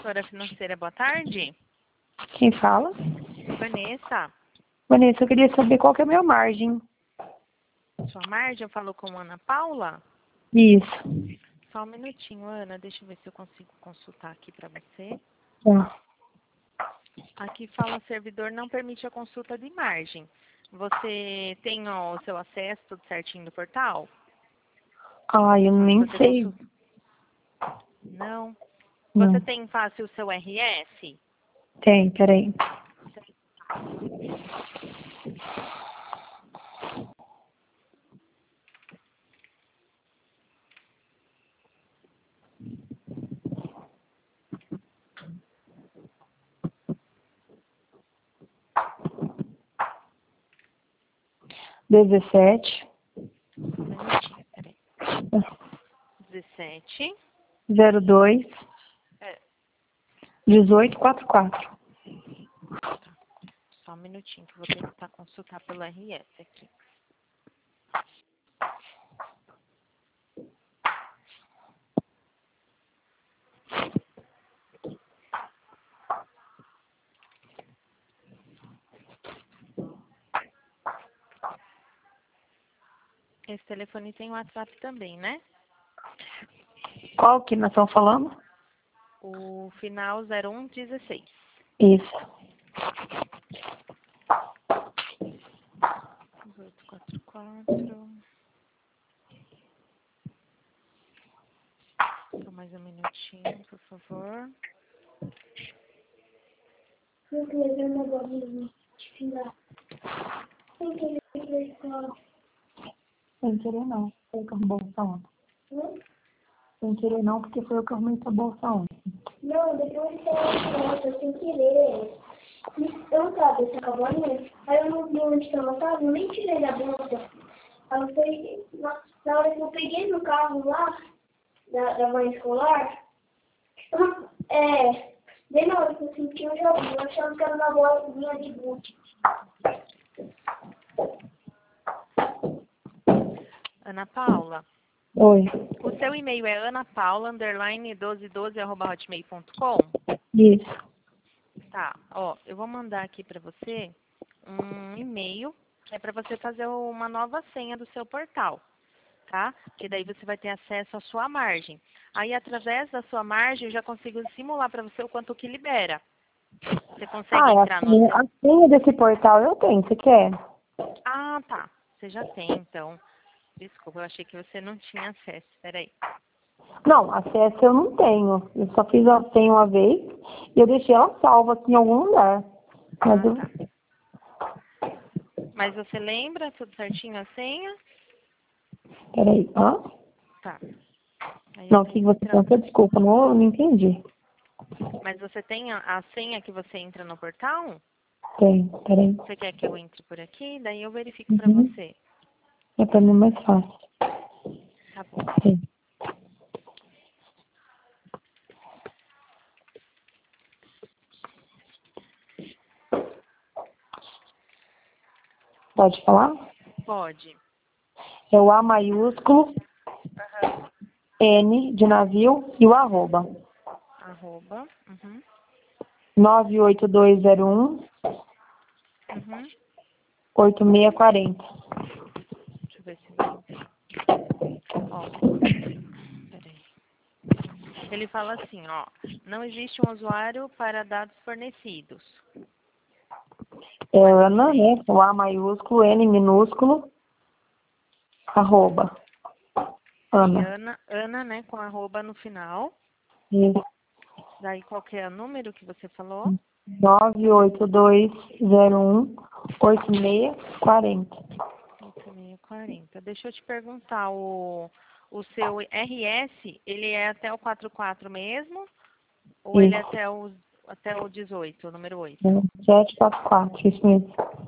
Consultora financeira, boa tarde. Quem fala? Vanessa. Vanessa, eu queria saber qual que é a minha margem. Sua margem, falou com a Ana Paula? Isso. Só um minutinho, Ana, deixa eu ver se eu consigo consultar aqui para você. Tá. Aqui fala servidor não permite a consulta de margem. Você tem o seu acesso tudo certinho no portal? Eu nem Você sei. Não? Não. Você tem fácil o seu RS? Tem, peraí. Dezessete. Só um minutinho, peraí. 17. 02. É. 1844. Só um minutinho que eu vou tentar consultar pelo RS aqui. Esse telefone tem WhatsApp também, né? Qual que nós estamos falando? O final 0116. Isso. 1844. Só mais um minutinho, por favor. Sem querer não. Foi o que arrumou bolsa ontem. Sem querer não, porque foi o que arrumei essa bolsa ontem. Não, depois eu sem querer. Eu tava essa cabaninha, aí eu não vi onde que ela tava, eu nem tirei da bolsa. Aí eu peguei, na hora que eu peguei no carro lá, da mãe escolar, bem na hora que eu senti, eu já vi, eu achava que era uma bolinha de boot. Ana Paula. Oi. O seu e-mail é anapaula_1212@hotmail.com? Isso. Tá, ó, eu vou mandar aqui para você um e-mail que é para você fazer uma nova senha do seu portal, tá? Que daí você vai ter acesso à sua margem. Aí, através da sua margem, eu já consigo simular para você o quanto que libera. Você consegue entrar no... A senha desse portal eu tenho, você quer? Ah, tá. Você já tem, então. Desculpa, eu achei que você não tinha acesso. Peraí. Não, acesso eu não tenho. Eu só fiz a senha uma vez e eu deixei ela salva aqui em algum lugar. Mas Tá. Mas você lembra tudo certinho a senha? Peraí, Tá. Aí Não, eu o que tenho você pensou? Desculpa, não entendi. Mas você tem a senha que você entra no portal? Tem, peraí. Você quer que eu entre por aqui? Daí eu verifico pra você. É pra mim mais fácil. Tá bom. Tem. Pode falar? Pode. É o A maiúsculo, N de navio e o arroba. Arroba. 98201 8640. Deixa eu ver se vai entrar. Ó. Peraí. Ele fala assim, ó. Não existe um usuário para dados fornecidos. É Ana, né? O A maiúsculo, N minúsculo, arroba. Ana. Ana, né? Com arroba no final. Isso. Daí qual que é o número que você falou? 98201 8640. 8640. Deixa eu te perguntar, o seu RS, ele é até o 44 mesmo? Ou ele é até o 18, o número 8? 744, isso mesmo.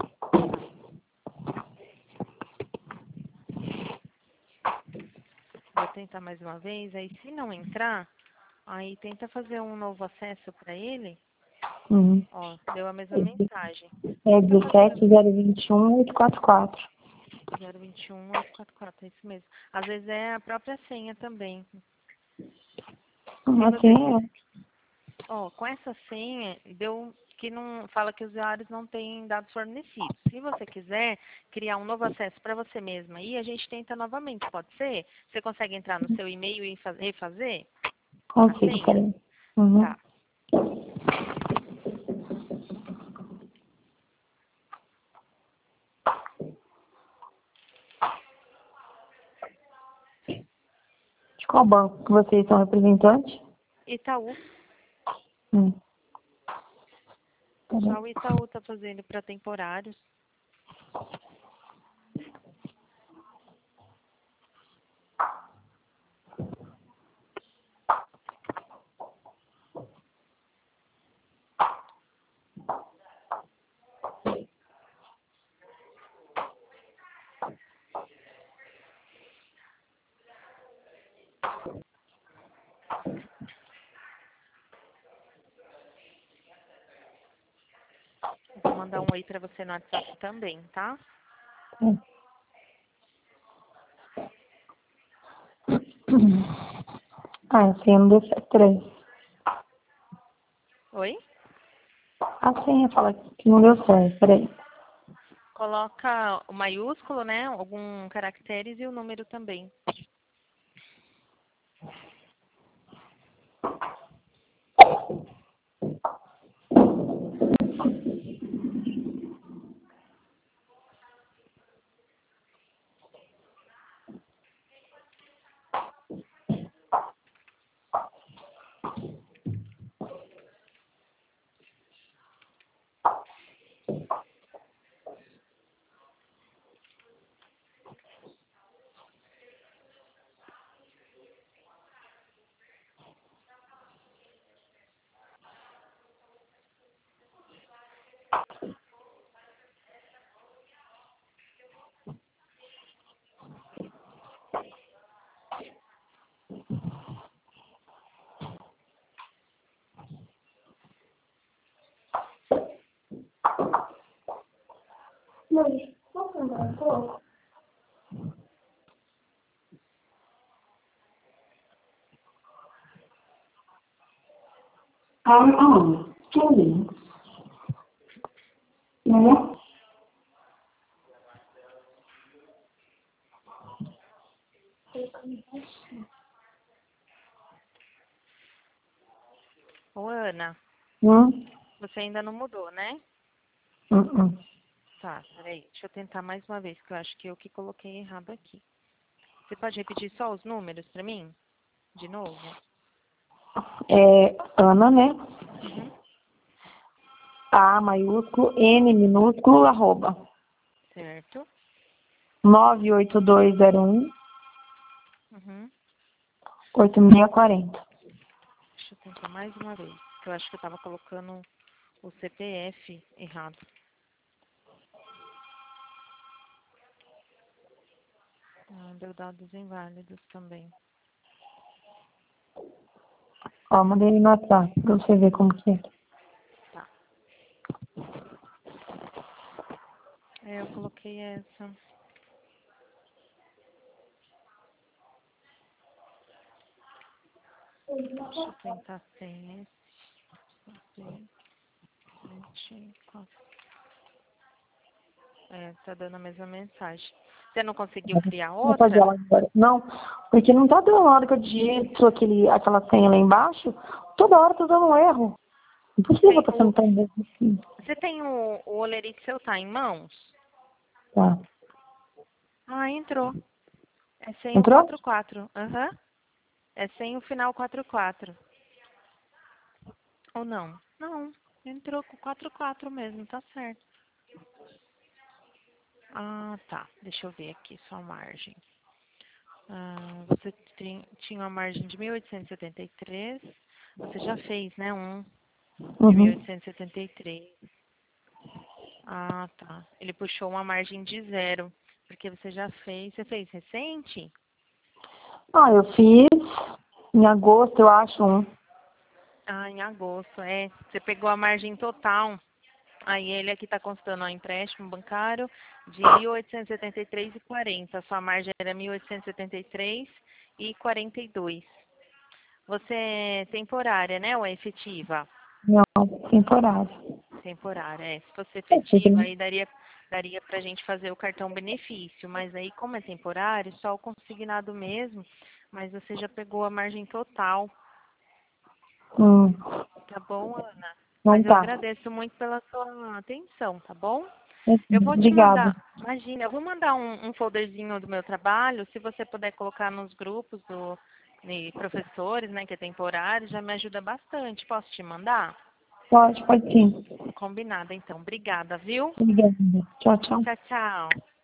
Vou tentar mais uma vez, aí se não entrar, aí tenta fazer um novo acesso para ele. Ó, deu a mesma mensagem. É 17021 844. 021 844, é isso mesmo. Às vezes é a própria senha também. Assim é. Ó, com essa senha, deu que não fala que os usuários não têm dados fornecidos. Se você quiser criar um novo acesso para você mesma aí, a gente tenta novamente, pode ser? Você consegue entrar no seu e-mail e refazer a Consigo, senha? peraí. Uhum. Tá. De qual banco que vocês são representantes? Itaú. Peraí. Só o Itaú tá fazendo para temporários. Vou mandar um oi para você no WhatsApp também, tá? Ah, a senha não deu certo, peraí. Oi? A senha fala que não deu certo, peraí. Coloca o maiúsculo, né? Algum caracteres e o número também. Mãe, posso andar um pouco? Power on. Tuning. Né? Ô, Ana, Hum? você ainda não mudou, né? Hum. Tá, peraí. Deixa eu tentar mais uma vez, que eu acho que eu que coloquei errado aqui. Você pode repetir só os números para mim? De novo? É Ana, né? Uhum. A maiúsculo, N minúsculo, arroba. Certo. 98201 Uhum. 8640. Deixa eu tentar mais uma vez, que eu acho que eu tava colocando o CPF errado. Ah, deu dados inválidos também. Ó, mandei no WhatsApp pra você ver como que é. Tá. É, eu coloquei essa. Deixa eu tentar sem esse. 24. É, tá dando a mesma mensagem. Você não conseguiu criar Vou fazer outra? ela agora. Não, porque não tá dando na hora que eu digito aquela senha lá embaixo. Toda hora tá dando um erro. Impossível tá sendo tão bom assim. Você tem o Olerite seu tá em mãos? Tá. Ah, entrou. É sem o Entrou? 44. Aham. É sem o final 44. Ou não? Não. Entrou com 44 mesmo, tá certo. Ah, tá. Deixa eu ver aqui sua margem. Ah, você tinha uma margem de 1873. Você já fez, né? Um de Uhum. 1873. Ah, tá. Ele puxou uma margem de zero. Porque você já fez. Você fez recente? Ah, eu fiz em agosto, eu acho, um. Ah, em agosto, é. Você pegou a margem total. Aí ele aqui está constando ó, empréstimo bancário de 1.873,40. Sua margem era 1.873,42. Você é temporária, né? Ou é efetiva? Não, temporário. Temporária, é. Se fosse É, efetiva, aí daria pra gente fazer o cartão benefício. Mas aí, como é temporário, só o consignado mesmo. Mas você já pegou a margem total, Hum, tá bom, Ana? não Mas eu tá. agradeço muito pela sua atenção, tá bom? Eu vou te Obrigada. mandar, imagina, eu vou mandar um folderzinho do meu trabalho, se você puder colocar nos grupos de professores, né, que é temporário, já me ajuda bastante. Posso te mandar? Pode sim. Combinado, então. Obrigada, viu? Obrigada. Tchau, tchau. Tchau, tchau.